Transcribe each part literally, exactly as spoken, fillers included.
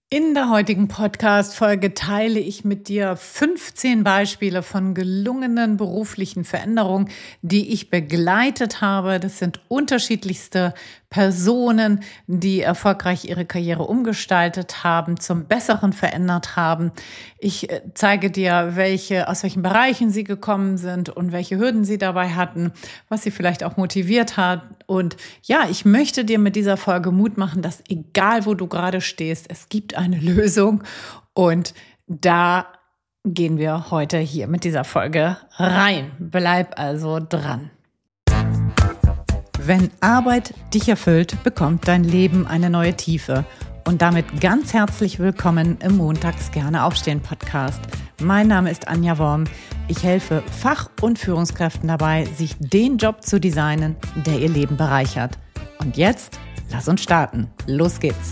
In der heutigen Podcast-Folge teile ich mit dir fünfzehn Beispiele von gelungenen beruflichen Veränderungen, die ich begleitet habe. Das sind unterschiedlichste Personen, die erfolgreich ihre Karriere umgestaltet haben, zum Besseren verändert haben. Ich zeige dir, welche, aus welchen Bereichen sie gekommen sind und welche Hürden sie dabei hatten, was sie vielleicht auch motiviert hat. Und ja, ich möchte dir mit dieser Folge Mut machen, dass egal wo du gerade stehst, es gibt eine Lösung. Und da gehen wir heute hier mit dieser Folge rein. Bleib also dran. Wenn Arbeit dich erfüllt, bekommt dein Leben eine neue Tiefe. Und damit ganz herzlich willkommen im Montags gerne aufstehen Podcast. Mein Name ist Anja Worm. Ich helfe Fach- und Führungskräften dabei, sich den Job zu designen, der ihr Leben bereichert. Und jetzt, lass uns starten. Los geht's.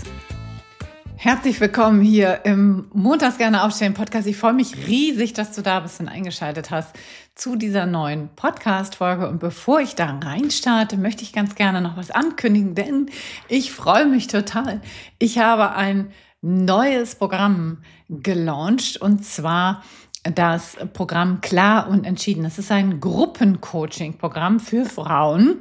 Herzlich willkommen hier im Montags gerne aufstehen Podcast. Ich freue mich riesig, dass du da bist und eingeschaltet hast zu dieser neuen Podcast-Folge. Und bevor ich da reinstarte, möchte ich ganz gerne noch was ankündigen, denn ich freue mich total. Ich habe ein neues Programm gelauncht und zwar das Programm Klar und Entschieden. Das ist ein Gruppencoaching-Programm für Frauen,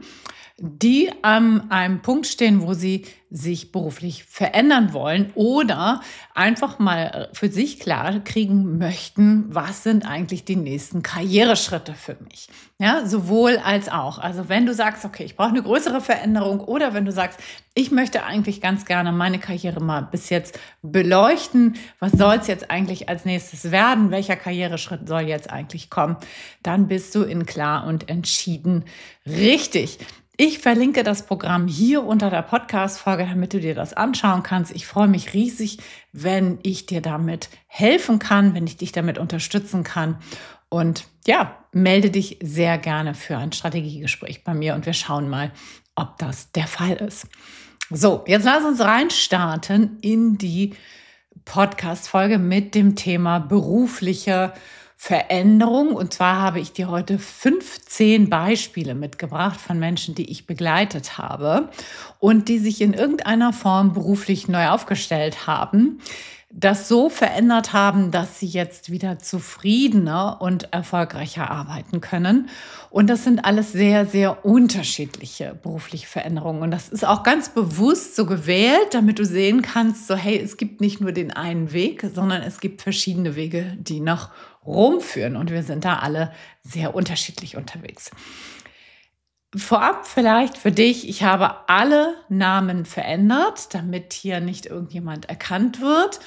die an einem Punkt stehen, wo sie sich beruflich verändern wollen oder einfach mal für sich klar kriegen möchten, was sind eigentlich die nächsten Karriereschritte für mich. Ja, sowohl als auch. Also wenn du sagst, okay, ich brauche eine größere Veränderung oder wenn du sagst, ich möchte eigentlich ganz gerne meine Karriere mal bis jetzt beleuchten, was soll es jetzt eigentlich als nächstes werden, welcher Karriereschritt soll jetzt eigentlich kommen, dann bist du in Klar und Entschieden richtig. Ich verlinke das Programm hier unter der Podcast-Folge, damit du dir das anschauen kannst. Ich freue mich riesig, wenn ich dir damit helfen kann, wenn ich dich damit unterstützen kann. Und ja, melde dich sehr gerne für ein Strategiegespräch bei mir und wir schauen mal, ob das der Fall ist. So, jetzt lass uns reinstarten in die Podcast-Folge mit dem Thema berufliche Veränderung. Und zwar habe ich dir heute fünfzehn Beispiele mitgebracht von Menschen, die ich begleitet habe und die sich in irgendeiner Form beruflich neu aufgestellt haben, das so verändert haben, dass sie jetzt wieder zufriedener und erfolgreicher arbeiten können. Und das sind alles sehr, sehr unterschiedliche berufliche Veränderungen. Und das ist auch ganz bewusst so gewählt, damit du sehen kannst, so hey, es gibt nicht nur den einen Weg, sondern es gibt verschiedene Wege, die nach Rom führen. Und wir sind da alle sehr unterschiedlich unterwegs. Vorab vielleicht für dich, ich habe alle Namen verändert, damit hier nicht irgendjemand erkannt wird.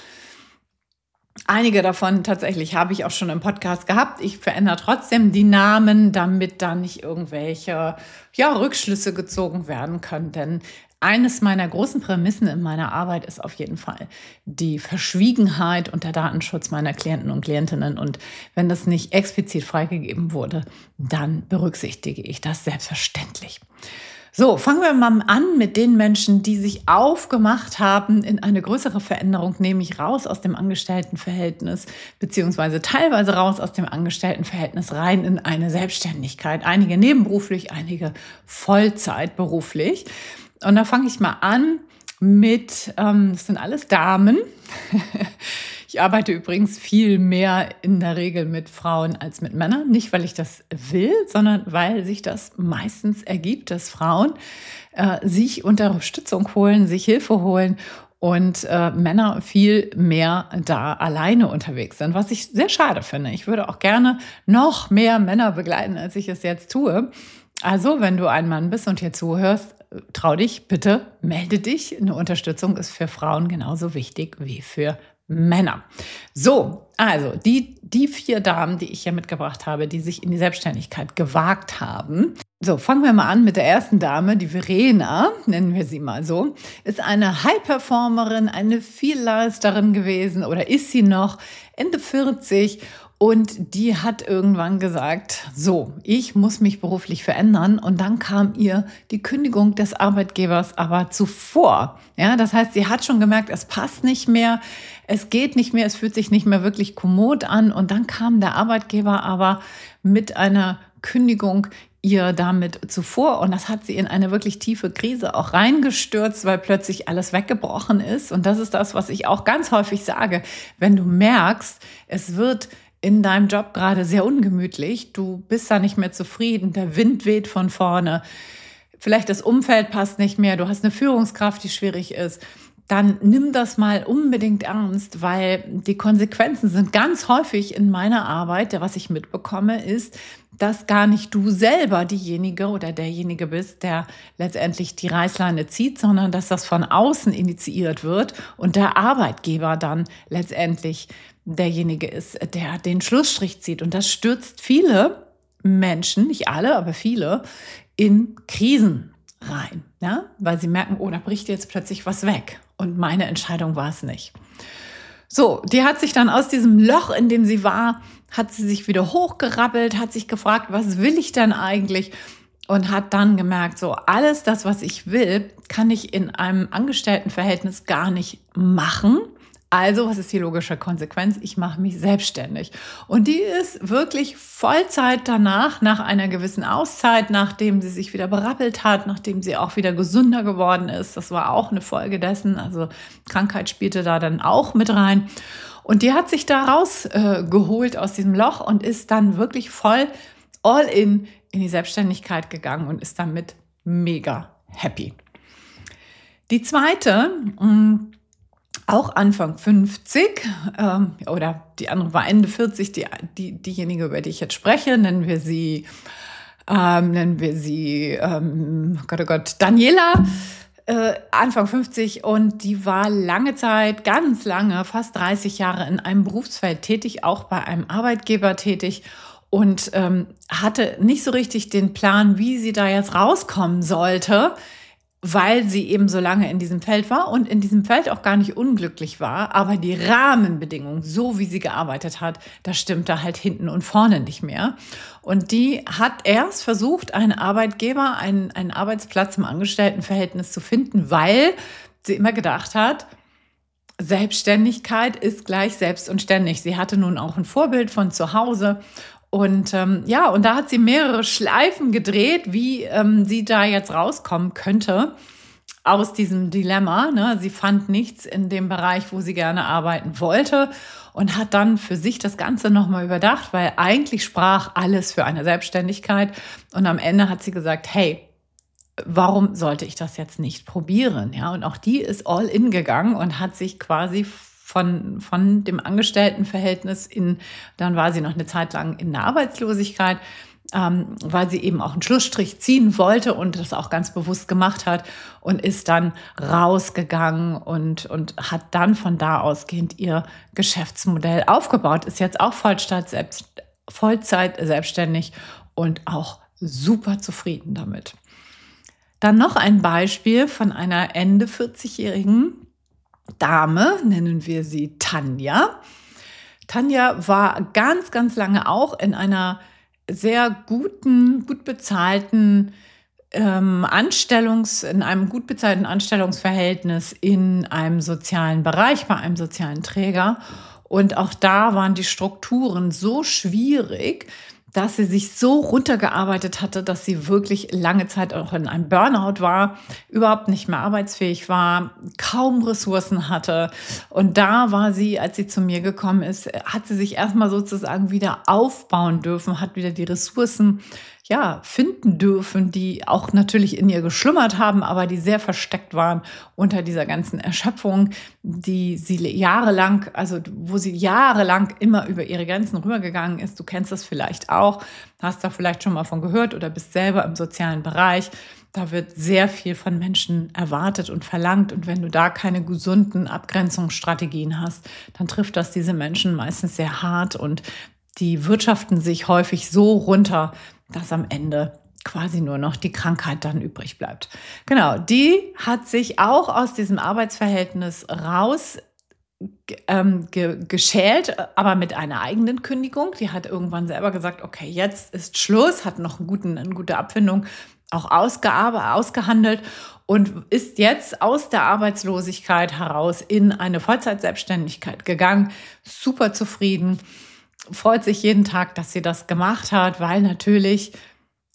Einige davon tatsächlich habe ich auch schon im Podcast gehabt. Ich verändere trotzdem die Namen, damit da nicht irgendwelche ja, Rückschlüsse gezogen werden können. Denn eines meiner großen Prämissen in meiner Arbeit ist auf jeden Fall die Verschwiegenheit und der Datenschutz meiner Klienten und Klientinnen. Und wenn das nicht explizit freigegeben wurde, dann berücksichtige ich das selbstverständlich. So, fangen wir mal an mit den Menschen, die sich aufgemacht haben in eine größere Veränderung, nämlich raus aus dem Angestelltenverhältnis, beziehungsweise teilweise raus aus dem Angestelltenverhältnis rein in eine Selbstständigkeit. Einige nebenberuflich, einige Vollzeit beruflich. Und da fange ich mal an mit, ähm, das sind alles Damen. Ich arbeite übrigens viel mehr in der Regel mit Frauen als mit Männern. Nicht, weil ich das will, sondern weil sich das meistens ergibt, dass Frauen äh, sich Unterstützung holen, sich Hilfe holen und äh, Männer viel mehr da alleine unterwegs sind, was ich sehr schade finde. Ich würde auch gerne noch mehr Männer begleiten, als ich es jetzt tue. Also, wenn du ein Mann bist und hier zuhörst, trau dich, bitte melde dich. Eine Unterstützung ist für Frauen genauso wichtig wie für Männer. So, also die, die vier Damen, die ich hier mitgebracht habe, die sich in die Selbstständigkeit gewagt haben. So, fangen wir mal an mit der ersten Dame, die Verena, nennen wir sie mal so, ist eine High-Performerin, eine Vielleisterin gewesen oder ist sie noch, Ende vierzig. Und die hat irgendwann gesagt, so, ich muss mich beruflich verändern. Und dann kam ihr die Kündigung des Arbeitgebers aber zuvor. Ja, das heißt, sie hat schon gemerkt, es passt nicht mehr, es geht nicht mehr, es fühlt sich nicht mehr wirklich kommod an. Und dann kam der Arbeitgeber aber mit einer Kündigung ihr damit zuvor. Und das hat sie in eine wirklich tiefe Krise auch reingestürzt, weil plötzlich alles weggebrochen ist. Und das ist das, was ich auch ganz häufig sage. Wenn du merkst, es wird in deinem Job gerade sehr ungemütlich, du bist da nicht mehr zufrieden, der Wind weht von vorne, vielleicht das Umfeld passt nicht mehr, du hast eine Führungskraft, die schwierig ist, dann nimm das mal unbedingt ernst, weil die Konsequenzen sind ganz häufig in meiner Arbeit, was ich mitbekomme, ist, dass gar nicht du selber diejenige oder derjenige bist, der letztendlich die Reißleine zieht, sondern dass das von außen initiiert wird und der Arbeitgeber dann letztendlich derjenige ist, der den Schlussstrich zieht. Und das stürzt viele Menschen, nicht alle, aber viele, in Krisen rein, ja? Weil sie merken, oh, da bricht jetzt plötzlich was weg. Und meine Entscheidung war es nicht. So, die hat sich dann aus diesem Loch, in dem sie war, hat sie sich wieder hochgerappelt, hat sich gefragt, was will ich denn eigentlich? Und hat dann gemerkt, so alles das, was ich will, kann ich in einem Angestelltenverhältnis gar nicht machen. Also, was ist die logische Konsequenz? Ich mache mich selbstständig. Und die ist wirklich Vollzeit danach, nach einer gewissen Auszeit, nachdem sie sich wieder berappelt hat, nachdem sie auch wieder gesünder geworden ist. Das war auch eine Folge dessen. Also Krankheit spielte da dann auch mit rein. Und die hat sich da rausgeholt äh, aus diesem Loch und ist dann wirklich voll all in in die Selbstständigkeit gegangen und ist damit mega happy. Die zweite, mh, auch Anfang fünfzig, ähm, oder die andere war Ende vierzig, die, die, diejenige, über die ich jetzt spreche, nennen wir sie, ähm, nennen wir sie, ähm, Gott, oh Gott, Daniela, äh, Anfang fünfzig, und die war lange Zeit, ganz lange, fast dreißig Jahre in einem Berufsfeld tätig, auch bei einem Arbeitgeber tätig und ähm, hatte nicht so richtig den Plan, wie sie da jetzt rauskommen sollte, weil sie eben so lange in diesem Feld war und in diesem Feld auch gar nicht unglücklich war. Aber die Rahmenbedingungen, so wie sie gearbeitet hat, das stimmte halt hinten und vorne nicht mehr. Und die hat erst versucht, einen Arbeitgeber, einen, einen Arbeitsplatz im Angestelltenverhältnis zu finden, weil sie immer gedacht hat, Selbstständigkeit ist gleich selbst und ständig. Sie hatte nun auch ein Vorbild von zu Hause. Und ähm, ja, und da hat sie mehrere Schleifen gedreht, wie ähm, sie da jetzt rauskommen könnte aus diesem Dilemma. Ne? Sie fand nichts in dem Bereich, wo sie gerne arbeiten wollte und hat dann für sich das Ganze nochmal überdacht, weil eigentlich sprach alles für eine Selbstständigkeit. Und am Ende hat sie gesagt, hey, warum sollte ich das jetzt nicht probieren? Ja, und auch die ist all in gegangen und hat sich quasi von, von dem Angestelltenverhältnis in, dann war sie noch eine Zeit lang in der Arbeitslosigkeit, ähm, weil sie eben auch einen Schlussstrich ziehen wollte und das auch ganz bewusst gemacht hat und ist dann rausgegangen und, und hat dann von da ausgehend ihr Geschäftsmodell aufgebaut, ist jetzt auch Vollzeit, selbst, Vollzeit selbstständig und auch super zufrieden damit. Dann noch ein Beispiel von einer Ende vierzigjährigen Dame, nennen wir sie Tanja. Tanja war ganz, ganz lange auch in einer sehr guten, gut bezahlten ähm, Anstellungs, in einem gut bezahlten Anstellungsverhältnis in einem sozialen Bereich, bei einem sozialen Träger. Und auch da waren die Strukturen so schwierig, dass sie sich so runtergearbeitet hatte, dass sie wirklich lange Zeit auch in einem Burnout war, überhaupt nicht mehr arbeitsfähig war, kaum Ressourcen hatte. Und da war sie, als sie zu mir gekommen ist, hat sie sich erstmal sozusagen wieder aufbauen dürfen, hat wieder die Ressourcen ja, finden dürfen, die auch natürlich in ihr geschlummert haben, aber die sehr versteckt waren unter dieser ganzen Erschöpfung, die sie jahrelang, also wo sie jahrelang immer über ihre Grenzen rübergegangen ist. Du kennst das vielleicht auch, hast da vielleicht schon mal von gehört oder bist selber im sozialen Bereich. Da wird sehr viel von Menschen erwartet und verlangt. Und wenn du da keine gesunden Abgrenzungsstrategien hast, dann trifft das diese Menschen meistens sehr hart und die wirtschaften sich häufig so runter, dass am Ende quasi nur noch die Krankheit dann übrig bleibt. Genau, die hat sich auch aus diesem Arbeitsverhältnis raus ähm, ge- geschält, aber mit einer eigenen Kündigung. Die hat irgendwann selber gesagt, okay, jetzt ist Schluss, hat noch einen guten, eine gute Abfindung auch ausgearbeitet, ausgehandelt und ist jetzt aus der Arbeitslosigkeit heraus in eine Vollzeitselbstständigkeit gegangen, super zufrieden, freut sich jeden Tag, dass sie das gemacht hat, weil natürlich,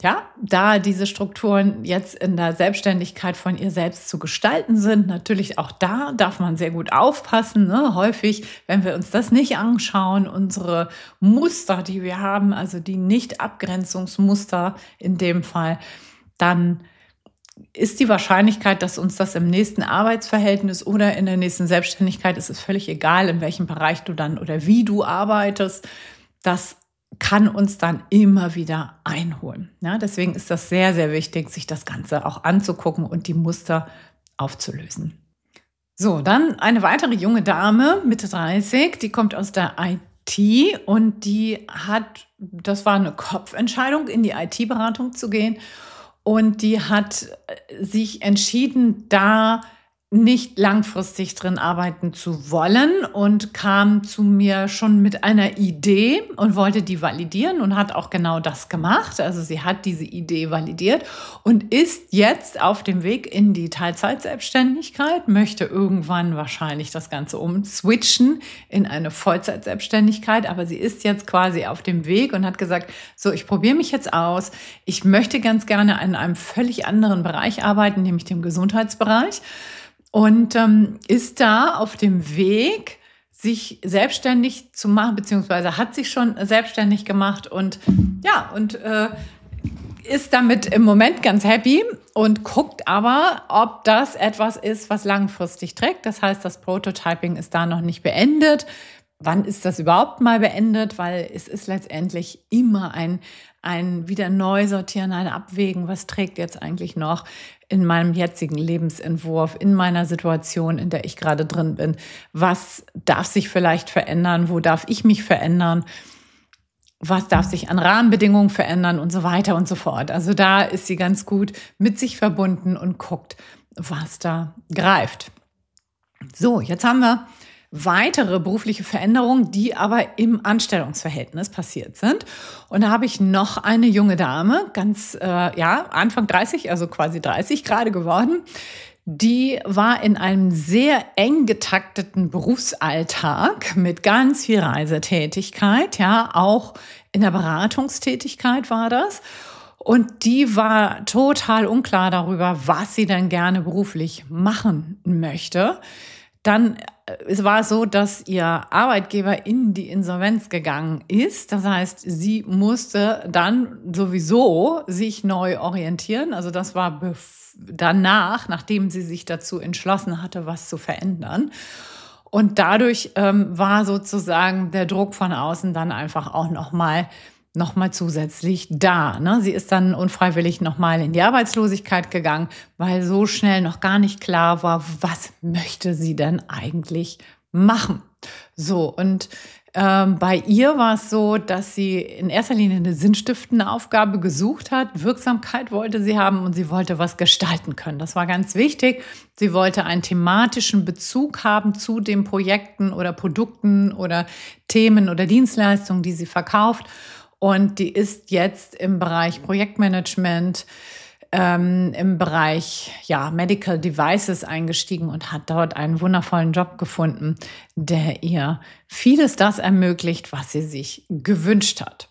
ja, da diese Strukturen jetzt in der Selbstständigkeit von ihr selbst zu gestalten sind. Natürlich auch da darf man sehr gut aufpassen. Ne? Häufig, wenn wir uns das nicht anschauen, unsere Muster, die wir haben, also die Nicht-Abgrenzungsmuster in dem Fall, dann ist die Wahrscheinlichkeit, dass uns das im nächsten Arbeitsverhältnis oder in der nächsten Selbstständigkeit, ist es völlig egal, in welchem Bereich du dann oder wie du arbeitest, das kann uns dann immer wieder einholen. Ja, deswegen ist das sehr, sehr wichtig, sich das Ganze auch anzugucken und die Muster aufzulösen. So, dann eine weitere junge Dame, Mitte dreißig, die kommt aus der I T und die hat, das war eine Kopfentscheidung, in die I T-Beratung zu gehen. Und die hat sich entschieden, da nicht langfristig drin arbeiten zu wollen und kam zu mir schon mit einer Idee und wollte die validieren und hat auch genau das gemacht. Also sie hat diese Idee validiert und ist jetzt auf dem Weg in die Teilzeitselbstständigkeit, möchte irgendwann wahrscheinlich das Ganze umswitchen in eine Vollzeitselbstständigkeit, aber sie ist jetzt quasi auf dem Weg und hat gesagt, so, ich probiere mich jetzt aus. Ich möchte ganz gerne in einem völlig anderen Bereich arbeiten, nämlich dem Gesundheitsbereich. Und ähm, ist da auf dem Weg, sich selbstständig zu machen, beziehungsweise hat sich schon selbstständig gemacht und ja, und äh, ist damit im Moment ganz happy und guckt aber, ob das etwas ist, was langfristig trägt. Das heißt, das Prototyping ist da noch nicht beendet. Wann ist das überhaupt mal beendet? Weil es ist letztendlich immer ein, ein wieder neu sortieren, ein Abwägen. Was trägt jetzt eigentlich noch in meinem jetzigen Lebensentwurf, in meiner Situation, in der ich gerade drin bin? Was darf sich vielleicht verändern? Wo darf ich mich verändern? Was darf sich an Rahmenbedingungen verändern und so weiter und so fort. Also da ist sie ganz gut mit sich verbunden und guckt, was da greift. So, jetzt haben wir weitere berufliche Veränderungen, die aber im Anstellungsverhältnis passiert sind. Und da habe ich noch eine junge Dame, ganz, äh, ja, Anfang dreißig, also quasi dreißig gerade geworden. Die war in einem sehr eng getakteten Berufsalltag mit ganz viel Reisetätigkeit, ja, auch in der Beratungstätigkeit war das. Und die war total unklar darüber, was sie denn gerne beruflich machen möchte. Dann es war so, dass ihr Arbeitgeber in die Insolvenz gegangen ist. Das heißt, sie musste dann sowieso sich neu orientieren. Also das war danach, nachdem sie sich dazu entschlossen hatte, was zu verändern. Und dadurch ähm, war sozusagen der Druck von außen dann einfach auch nochmal noch mal zusätzlich da. Ne? Sie ist dann unfreiwillig nochmal in die Arbeitslosigkeit gegangen, weil so schnell noch gar nicht klar war, was möchte sie denn eigentlich machen. So, und ähm, bei ihr war es so, dass sie in erster Linie eine sinnstiftende Aufgabe gesucht hat. Wirksamkeit wollte sie haben und sie wollte was gestalten können. Das war ganz wichtig. Sie wollte einen thematischen Bezug haben zu den Projekten oder Produkten oder Themen oder Dienstleistungen, die sie verkauft. Und die ist jetzt im Bereich Projektmanagement, ähm, im Bereich ja, Medical Devices eingestiegen und hat dort einen wundervollen Job gefunden, der ihr vieles das ermöglicht, was sie sich gewünscht hat.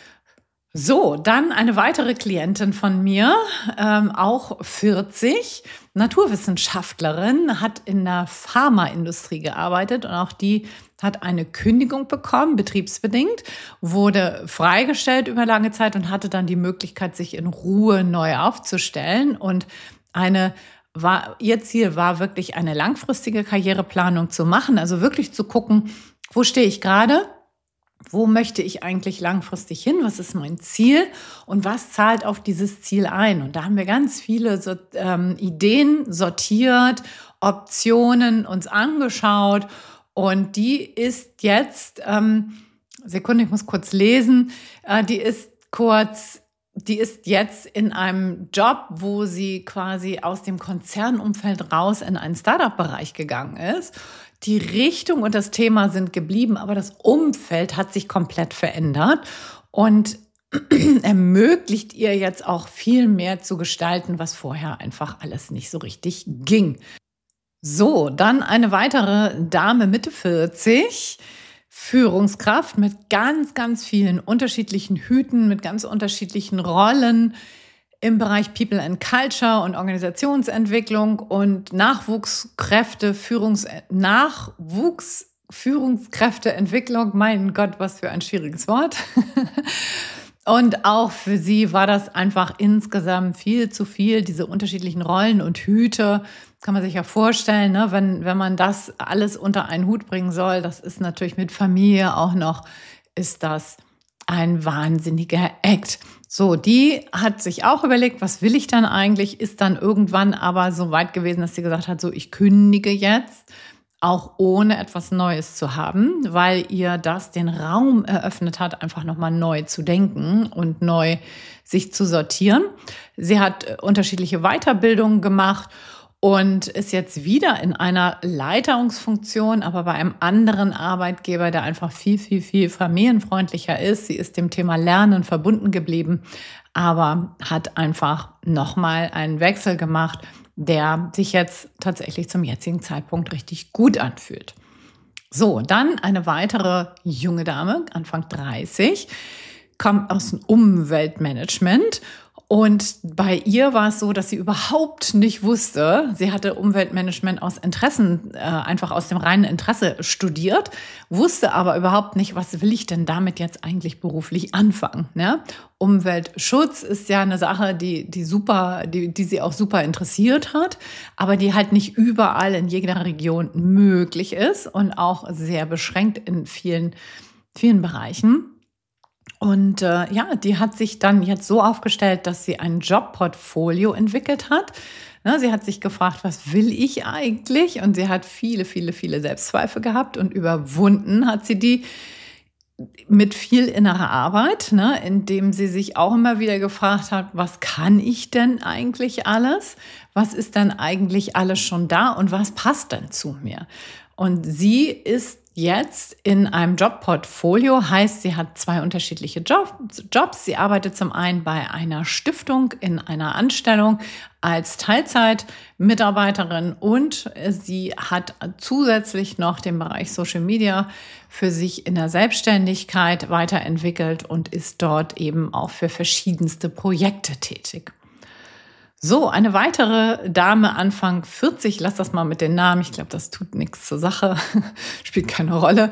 So, dann eine weitere Klientin von mir, ähm, auch vierzig, Naturwissenschaftlerin, hat in der Pharmaindustrie gearbeitet und auch die hat eine Kündigung bekommen, betriebsbedingt, wurde freigestellt über lange Zeit und hatte dann die Möglichkeit, sich in Ruhe neu aufzustellen. Und eine war, ihr Ziel war wirklich eine langfristige Karriereplanung zu machen, also wirklich zu gucken, wo stehe ich gerade? Wo möchte ich eigentlich langfristig hin? Was ist mein Ziel? Und was zahlt auf dieses Ziel ein? Und da haben wir ganz viele so, ähm, Ideen sortiert, Optionen uns angeschaut. Und die ist jetzt, ähm, Sekunde, ich muss kurz lesen, äh, die ist kurz, die ist jetzt in einem Job, wo sie quasi aus dem Konzernumfeld raus in einen Startup-Bereich gegangen ist. Die Richtung und das Thema sind geblieben, aber das Umfeld hat sich komplett verändert und ermöglicht ihr jetzt auch viel mehr zu gestalten, was vorher einfach alles nicht so richtig ging. So, dann eine weitere Dame Mitte vierzig, Führungskraft mit ganz, ganz vielen unterschiedlichen Hüten, mit ganz unterschiedlichen Rollen im Bereich People and Culture und Organisationsentwicklung und Nachwuchskräfte, Führungs Nachwuchs Führungskräfteentwicklung. Mein Gott, was für ein schwieriges Wort. Und auch für sie war das einfach insgesamt viel zu viel, diese unterschiedlichen Rollen und Hüte. Kann man sich ja vorstellen, ne? wenn, wenn man das alles unter einen Hut bringen soll, das ist natürlich mit Familie auch noch, ist das ein wahnsinniger Act. So, die hat sich auch überlegt, was will ich dann eigentlich, ist dann irgendwann aber so weit gewesen, dass sie gesagt hat, so, ich kündige jetzt, auch ohne etwas Neues zu haben, weil ihr das den Raum eröffnet hat, einfach nochmal neu zu denken und neu sich zu sortieren. Sie hat unterschiedliche Weiterbildungen gemacht und ist jetzt wieder in einer Leitungsfunktion, aber bei einem anderen Arbeitgeber, der einfach viel, viel, viel familienfreundlicher ist. Sie ist dem Thema Lernen verbunden geblieben, aber hat einfach nochmal einen Wechsel gemacht, der sich jetzt tatsächlich zum jetzigen Zeitpunkt richtig gut anfühlt. So, dann eine weitere junge Dame, Anfang dreißig, kommt aus dem Umweltmanagement. Und bei ihr war es so, dass sie überhaupt nicht wusste, sie hatte Umweltmanagement aus Interessen, äh, einfach aus dem reinen Interesse studiert, wusste aber überhaupt nicht, was will ich denn damit jetzt eigentlich beruflich anfangen, ne? Umweltschutz ist ja eine Sache, die, die super, die, die sie auch super interessiert hat, aber die halt nicht überall in jeder Region möglich ist und auch sehr beschränkt in vielen, vielen Bereichen. Und äh, ja, die hat sich dann jetzt so aufgestellt, dass sie ein Jobportfolio entwickelt hat. Ne, sie hat sich gefragt, was will ich eigentlich? Und sie hat viele, viele, viele Selbstzweifel gehabt und überwunden hat sie die mit viel innerer Arbeit, ne, indem sie sich auch immer wieder gefragt hat, was kann ich denn eigentlich alles? Was ist denn eigentlich alles schon da und was passt denn zu mir? Und sie ist jetzt in einem Jobportfolio, heißt, sie hat zwei unterschiedliche Jobs. Sie arbeitet zum einen bei einer Stiftung in einer Anstellung als Teilzeitmitarbeiterin und sie hat zusätzlich noch den Bereich Social Media für sich in der Selbstständigkeit weiterentwickelt und ist dort eben auch für verschiedenste Projekte tätig. So, eine weitere Dame, Anfang vierzig, lass das mal mit den Namen, ich glaube, das tut nichts zur Sache, spielt keine Rolle.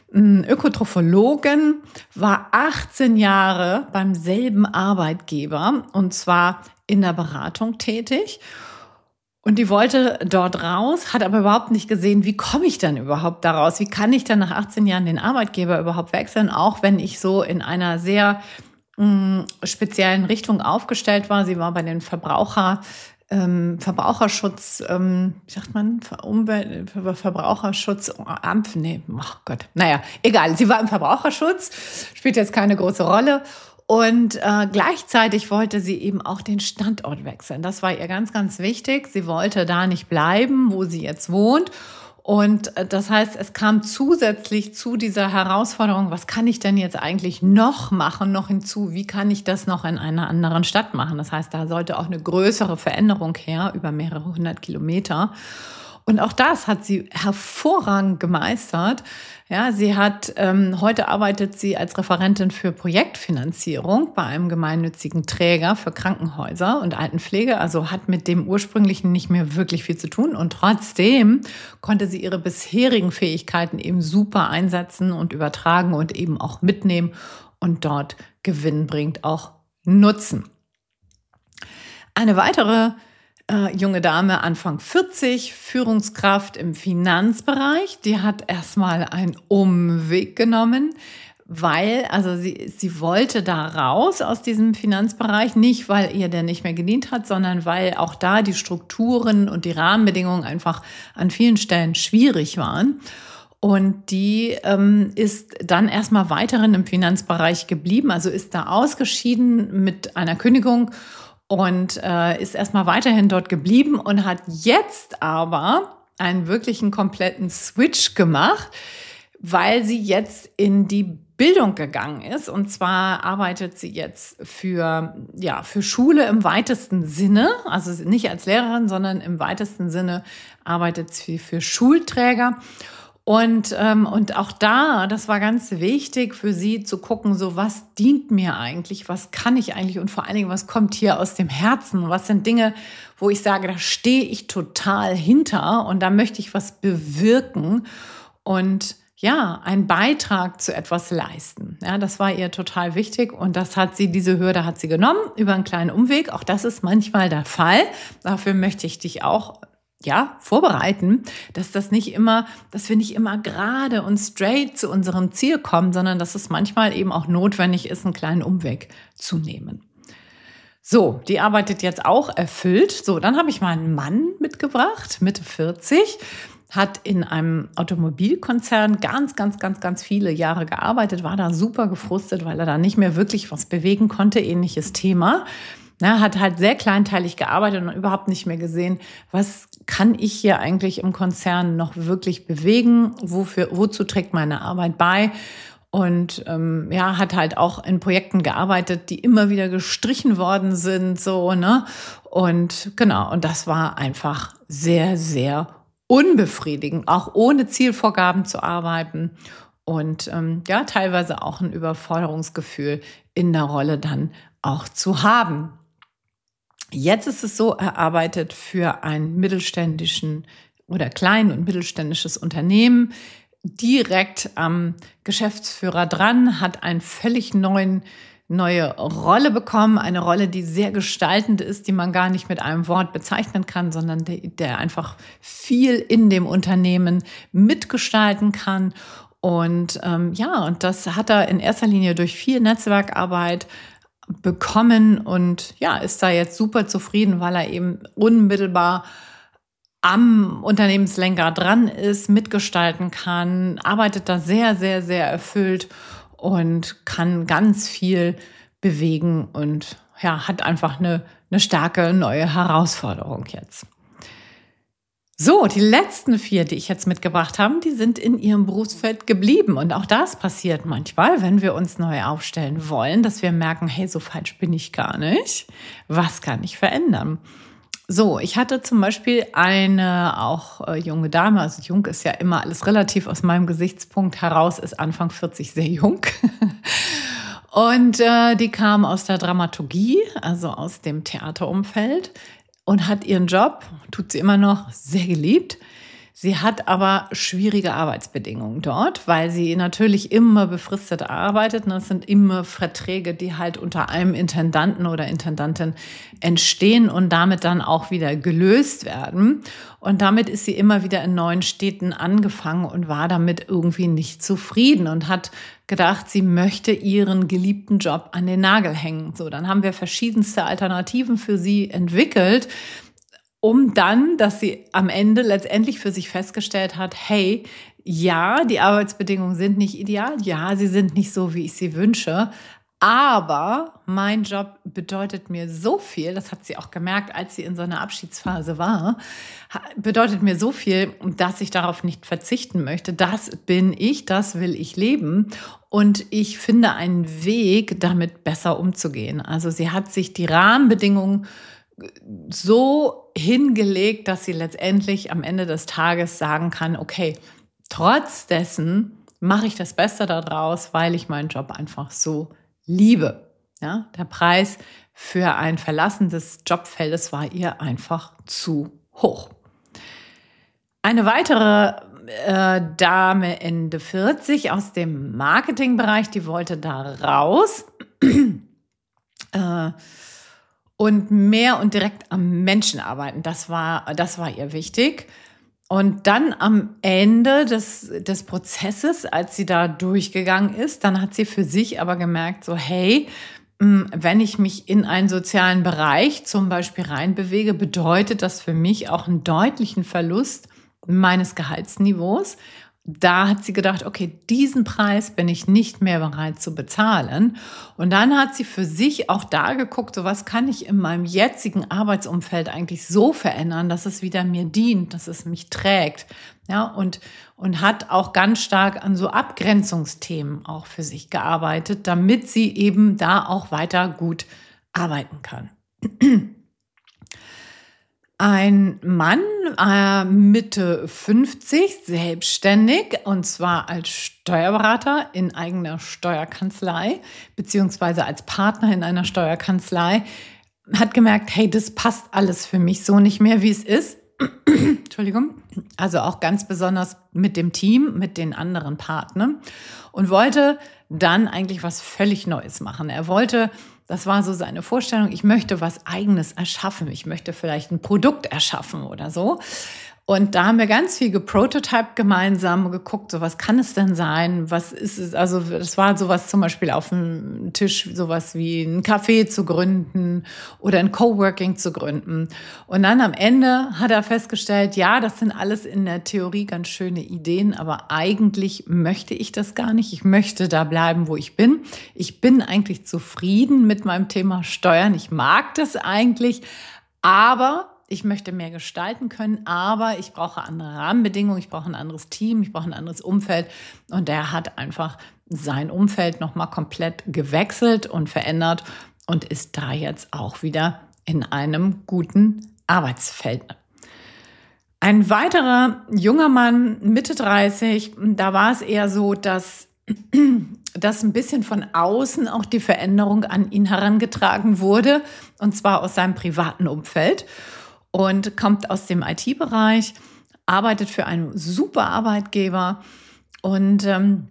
Ökotrophologin, war achtzehn Jahre beim selben Arbeitgeber und zwar in der Beratung tätig. Und die wollte dort raus, hat aber überhaupt nicht gesehen, wie komme ich denn überhaupt da raus? Wie kann ich denn nach achtzehn Jahren den Arbeitgeber überhaupt wechseln, auch wenn ich so in einer sehr speziellen Richtung aufgestellt war. Sie war bei den Verbraucher, ähm, Verbraucherschutz, ähm, wie sagt man, Umwelt, Verbraucherschutz, Amt, nee, ach Gott, naja, egal. Sie war im Verbraucherschutz, spielt jetzt keine große Rolle. Und äh, gleichzeitig wollte sie eben auch den Standort wechseln. Das war ihr ganz, ganz wichtig. Sie wollte da nicht bleiben, wo sie jetzt wohnt. Und das heißt, es kam zusätzlich zu dieser Herausforderung, was kann ich denn jetzt eigentlich noch machen, noch hinzu, wie kann ich das noch in einer anderen Stadt machen? Das heißt, da sollte auch eine größere Veränderung her, über mehrere hundert Kilometer. Und auch das hat sie hervorragend gemeistert. Ja, sie hat, ähm, heute arbeitet sie als Referentin für Projektfinanzierung bei einem gemeinnützigen Träger für Krankenhäuser und Altenpflege, also hat mit dem ursprünglichen nicht mehr wirklich viel zu tun. Und trotzdem konnte sie ihre bisherigen Fähigkeiten eben super einsetzen und übertragen und eben auch mitnehmen und dort gewinnbringend auch nutzen. Eine weitere Äh, junge Dame, Anfang vierzig, Führungskraft im Finanzbereich. Die hat erstmal einen Umweg genommen, weil, also sie, sie wollte da raus aus diesem Finanzbereich, nicht weil ihr der nicht mehr gedient hat, sondern weil auch da die Strukturen und die Rahmenbedingungen einfach an vielen Stellen schwierig waren. Und die ähm, ist dann erstmal weiterhin im Finanzbereich geblieben, also ist da ausgeschieden mit einer Kündigung und äh, ist erstmal weiterhin dort geblieben und hat jetzt aber einen wirklichen kompletten Switch gemacht, weil sie jetzt in die Bildung gegangen ist. Und zwar arbeitet sie jetzt für, ja, für Schule im weitesten Sinne, also nicht als Lehrerin, sondern im weitesten Sinne arbeitet sie für Schulträger. Und, ähm, und auch da, das war ganz wichtig für sie zu gucken, so was dient mir eigentlich, was kann ich eigentlich und vor allen Dingen, was kommt hier aus dem Herzen, was sind Dinge, wo ich sage, da stehe ich total hinter und da möchte ich was bewirken und ja, einen Beitrag zu etwas leisten. Ja, das war ihr total wichtig und das hat sie, diese Hürde hat sie genommen über einen kleinen Umweg. Auch das ist manchmal der Fall. Dafür möchte ich dich auch ja, vorbereiten, dass das nicht immer, dass wir nicht immer gerade und straight zu unserem Ziel kommen, sondern dass es manchmal eben auch notwendig ist, einen kleinen Umweg zu nehmen. So, die arbeitet jetzt auch erfüllt. So, dann habe ich mal einen Mann mitgebracht, Mitte vierzig, hat in einem Automobilkonzern ganz, ganz, ganz, ganz viele Jahre gearbeitet, war da super gefrustet, weil er da nicht mehr wirklich was bewegen konnte, ähnliches Thema. Na, hat halt sehr kleinteilig gearbeitet und überhaupt nicht mehr gesehen, was kann ich hier eigentlich im Konzern noch wirklich bewegen, wofür, wozu trägt meine Arbeit bei und ähm, ja, hat halt auch in Projekten gearbeitet, die immer wieder gestrichen worden sind, so, ne, und genau, und das war einfach sehr, sehr unbefriedigend, auch ohne Zielvorgaben zu arbeiten und ähm, ja, teilweise auch ein Überforderungsgefühl in der Rolle dann auch zu haben. Jetzt ist es so, er arbeitet für einen mittelständischen oder klein- und mittelständisches Unternehmen direkt am Geschäftsführer dran, hat einen völlig neuen, neue Rolle bekommen, eine Rolle, die sehr gestaltend ist, die man gar nicht mit einem Wort bezeichnen kann, sondern der, der einfach viel in dem Unternehmen mitgestalten kann. Und ähm, ja, und das hat er in erster Linie durch viel Netzwerkarbeit bekommen und ja, ist da jetzt super zufrieden, weil er eben unmittelbar am Unternehmenslenker dran ist, mitgestalten kann, arbeitet da sehr, sehr, sehr erfüllt und kann ganz viel bewegen und ja, hat einfach eine, eine starke neue Herausforderung jetzt. So, die letzten vier, die ich jetzt mitgebracht habe, die sind in ihrem Berufsfeld geblieben. Und auch das passiert manchmal, wenn wir uns neu aufstellen wollen, dass wir merken, hey, so falsch bin ich gar nicht. Was kann ich verändern? So, ich hatte zum Beispiel eine auch äh, junge Dame, also jung ist ja immer alles relativ aus meinem Gesichtspunkt heraus, ist Anfang vierzig sehr jung. Und äh, die kam aus der Dramaturgie, also aus dem Theaterumfeld. Und hat ihren Job, tut sie immer noch, sehr geliebt. Sie hat aber schwierige Arbeitsbedingungen dort, weil sie natürlich immer befristet arbeitet. Das sind immer Verträge, die halt unter einem Intendanten oder Intendantin entstehen und damit dann auch wieder gelöst werden. Und damit ist sie immer wieder in neuen Städten angefangen und war damit irgendwie nicht zufrieden und hat gedacht, sie möchte ihren geliebten Job an den Nagel hängen. So, dann haben wir verschiedenste Alternativen für sie entwickelt, um dann, dass sie am Ende letztendlich für sich festgestellt hat, hey, ja, die Arbeitsbedingungen sind nicht ideal, ja, sie sind nicht so, wie ich sie wünsche, aber mein Job bedeutet mir so viel, das hat sie auch gemerkt, als sie in so einer Abschiedsphase war, bedeutet mir so viel, dass ich darauf nicht verzichten möchte. Das bin ich, das will ich leben und ich finde einen Weg, damit besser umzugehen. Also sie hat sich die Rahmenbedingungen so hingelegt, dass sie letztendlich am Ende des Tages sagen kann, okay, trotz dessen mache ich das Beste daraus, weil ich meinen Job einfach so liebe. Ja, der Preis für ein Verlassen des Jobfeldes war ihr einfach zu hoch. Eine weitere äh, Dame Ende vierzig aus dem Marketingbereich, die wollte da raus äh, und mehr und direkt am Menschen arbeiten. Das war, das war ihr wichtig. Und dann am Ende des, des Prozesses, als sie da durchgegangen ist, dann hat sie für sich aber gemerkt, so hey, wenn ich mich in einen sozialen Bereich zum Beispiel reinbewege, bedeutet das für mich auch einen deutlichen Verlust meines Gehaltsniveaus. Da hat sie gedacht, okay, diesen Preis bin ich nicht mehr bereit zu bezahlen. Und dann hat sie für sich auch da geguckt, so was kann ich in meinem jetzigen Arbeitsumfeld eigentlich so verändern, dass es wieder mir dient, dass es mich trägt. Ja, und, und hat auch ganz stark an so Abgrenzungsthemen auch für sich gearbeitet, damit sie eben da auch weiter gut arbeiten kann. Ein Mann, äh, Mitte fünfzig, selbstständig und zwar als Steuerberater in eigener Steuerkanzlei beziehungsweise als Partner in einer Steuerkanzlei, hat gemerkt, hey, das passt alles für mich so nicht mehr, wie es ist. Entschuldigung. Also auch ganz besonders mit dem Team, mit den anderen Partnern und wollte dann eigentlich was völlig Neues machen. Er wollte, das war so seine Vorstellung, ich möchte was Eigenes erschaffen. Ich möchte vielleicht ein Produkt erschaffen oder so. Und da haben wir ganz viel geprototyped gemeinsam, geguckt, so was kann es denn sein? Was ist es? Also das war sowas zum Beispiel auf dem Tisch, sowas wie ein Café zu gründen oder ein Coworking zu gründen. Und dann am Ende hat er festgestellt, ja, das sind alles in der Theorie ganz schöne Ideen, aber eigentlich möchte ich das gar nicht. Ich möchte da bleiben, wo ich bin. Ich bin eigentlich zufrieden mit meinem Thema Steuern. Ich mag das eigentlich, aber ich möchte mehr gestalten können, aber ich brauche andere Rahmenbedingungen, ich brauche ein anderes Team, ich brauche ein anderes Umfeld. Und der hat einfach sein Umfeld nochmal komplett gewechselt und verändert und ist da jetzt auch wieder in einem guten Arbeitsfeld. Ein weiterer junger Mann, Mitte dreißig, da war es eher so, dass, dass ein bisschen von außen auch die Veränderung an ihn herangetragen wurde, und zwar aus seinem privaten Umfeld. Und kommt aus dem I T-Bereich, arbeitet für einen super Arbeitgeber und ähm,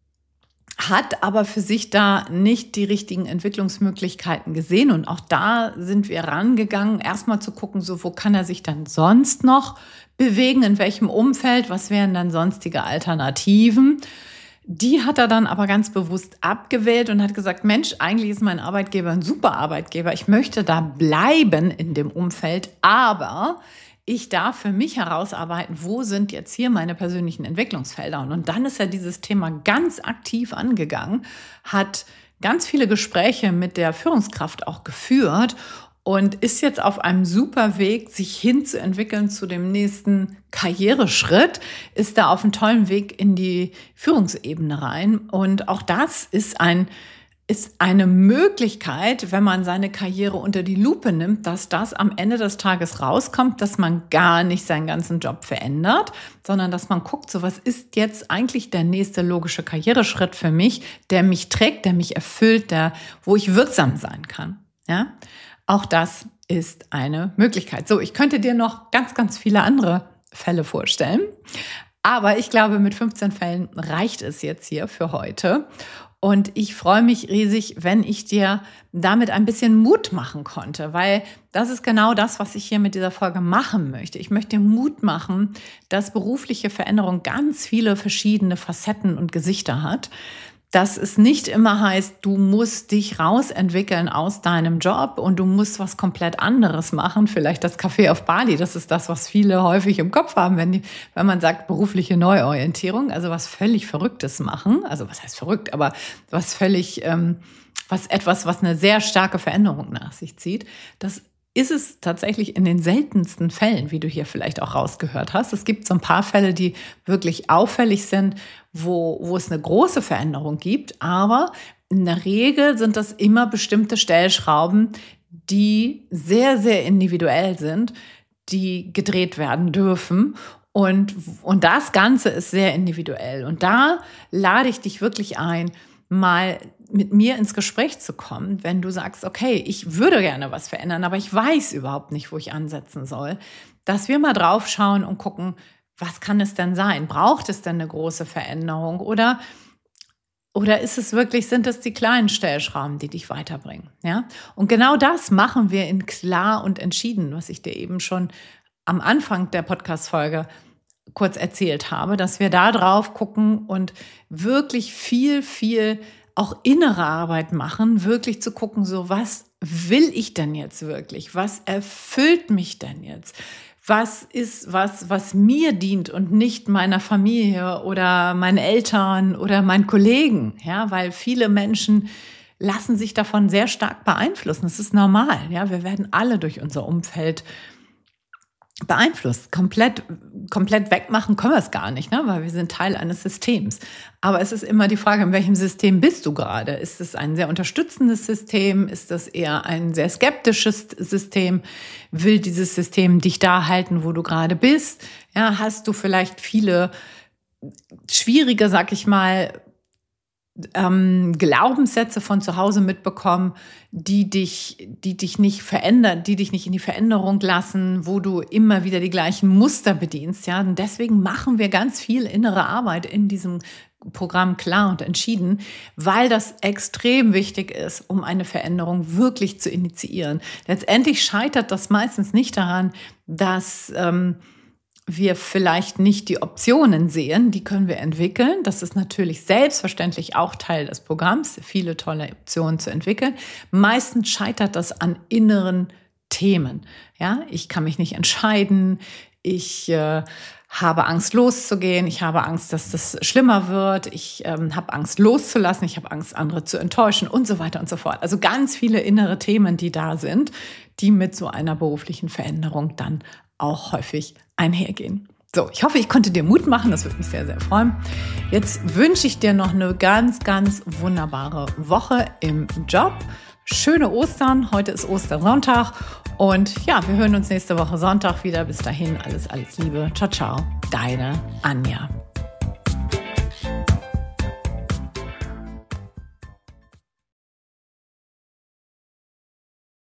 hat aber für sich da nicht die richtigen Entwicklungsmöglichkeiten gesehen. Und auch da sind wir rangegangen, erstmal zu gucken, so wo kann er sich dann sonst noch bewegen, in welchem Umfeld, was wären dann sonstige Alternativen. Die hat er dann aber ganz bewusst abgewählt und hat gesagt, Mensch, eigentlich ist mein Arbeitgeber ein super Arbeitgeber. Ich möchte da bleiben in dem Umfeld, aber ich darf für mich herausarbeiten, wo sind jetzt hier meine persönlichen Entwicklungsfelder. Und dann ist er dieses Thema ganz aktiv angegangen, hat ganz viele Gespräche mit der Führungskraft auch geführt und ist jetzt auf einem super Weg, sich hinzuentwickeln zu dem nächsten Karriereschritt, ist da auf einem tollen Weg in die Führungsebene rein. Und auch das ist ein, ist eine Möglichkeit, wenn man seine Karriere unter die Lupe nimmt, dass das am Ende des Tages rauskommt, dass man gar nicht seinen ganzen Job verändert, sondern dass man guckt, so was ist jetzt eigentlich der nächste logische Karriereschritt für mich, der mich trägt, der mich erfüllt, der, wo ich wirksam sein kann. Ja? Auch das ist eine Möglichkeit. So, ich könnte dir noch ganz, ganz viele andere Fälle vorstellen. Aber ich glaube, mit fünfzehn Fällen reicht es jetzt hier für heute. Und ich freue mich riesig, wenn ich dir damit ein bisschen Mut machen konnte, weil das ist genau das, was ich hier mit dieser Folge machen möchte. Ich möchte dir Mut machen, dass berufliche Veränderung ganz viele verschiedene Facetten und Gesichter hat. Dass es nicht immer heißt, du musst dich rausentwickeln aus deinem Job und du musst was komplett anderes machen. Vielleicht das Café auf Bali, das ist das, was viele häufig im Kopf haben, wenn, die, wenn man sagt berufliche Neuorientierung, also was völlig Verrücktes machen. Also was heißt verrückt, aber was völlig, ähm, was etwas, was eine sehr starke Veränderung nach sich zieht. Das ist es tatsächlich in den seltensten Fällen, wie du hier vielleicht auch rausgehört hast. Es gibt so ein paar Fälle, die wirklich auffällig sind, wo, wo es eine große Veränderung gibt. Aber in der Regel sind das immer bestimmte Stellschrauben, die sehr, sehr individuell sind, die gedreht werden dürfen. Und, und das Ganze ist sehr individuell. Und da lade ich dich wirklich ein, mal mit mir ins Gespräch zu kommen, wenn du sagst, okay, ich würde gerne was verändern, aber ich weiß überhaupt nicht, wo ich ansetzen soll, dass wir mal drauf schauen und gucken, was kann es denn sein? Braucht es denn eine große Veränderung oder, oder ist es wirklich, sind es die kleinen Stellschrauben, die dich weiterbringen? Ja? Und genau das machen wir in klar und entschieden, was ich dir eben schon am Anfang der Podcast-Folge kurz erzählt habe, dass wir da drauf gucken und wirklich viel, viel auch innere Arbeit machen, wirklich zu gucken, so was will ich denn jetzt wirklich? Was erfüllt mich denn jetzt? Was ist was, was mir dient und nicht meiner Familie oder meinen Eltern oder meinen Kollegen? Ja, weil viele Menschen lassen sich davon sehr stark beeinflussen. Das ist normal. Ja, wir werden alle durch unser Umfeld beeinflusst. Komplett, komplett wegmachen können wir es gar nicht, ne? Weil wir sind Teil eines Systems. Aber es ist immer die Frage, in welchem System bist du gerade? Ist es ein sehr unterstützendes System? Ist das eher ein sehr skeptisches System? Will dieses System dich da halten, wo du gerade bist? Ja, hast du vielleicht viele schwierige, sag ich mal, Ähm, Glaubenssätze von zu Hause mitbekommen, die dich, die dich nicht verändern, die dich nicht in die Veränderung lassen, wo du immer wieder die gleichen Muster bedienst, ja. Und deswegen machen wir ganz viel innere Arbeit in diesem Programm Klar und Entschieden, weil das extrem wichtig ist, um eine Veränderung wirklich zu initiieren. Letztendlich scheitert das meistens nicht daran, dass ähm, wir vielleicht nicht die Optionen sehen, die können wir entwickeln. Das ist natürlich selbstverständlich auch Teil des Programms, viele tolle Optionen zu entwickeln. Meistens scheitert das an inneren Themen. Ja, ich kann mich nicht entscheiden, ich äh, habe Angst loszugehen, ich habe Angst, dass das schlimmer wird, ich ähm, habe Angst loszulassen, ich habe Angst, andere zu enttäuschen und so weiter und so fort. Also ganz viele innere Themen, die da sind, die mit so einer beruflichen Veränderung dann auch häufig einhergehen. So, ich hoffe, ich konnte dir Mut machen. Das würde mich sehr, sehr freuen. Jetzt wünsche ich dir noch eine ganz, ganz wunderbare Woche im Job. Schöne Ostern. Heute ist Ostersonntag. Und ja, wir hören uns nächste Woche Sonntag wieder. Bis dahin, alles, alles Liebe. Ciao, ciao. Deine Anja.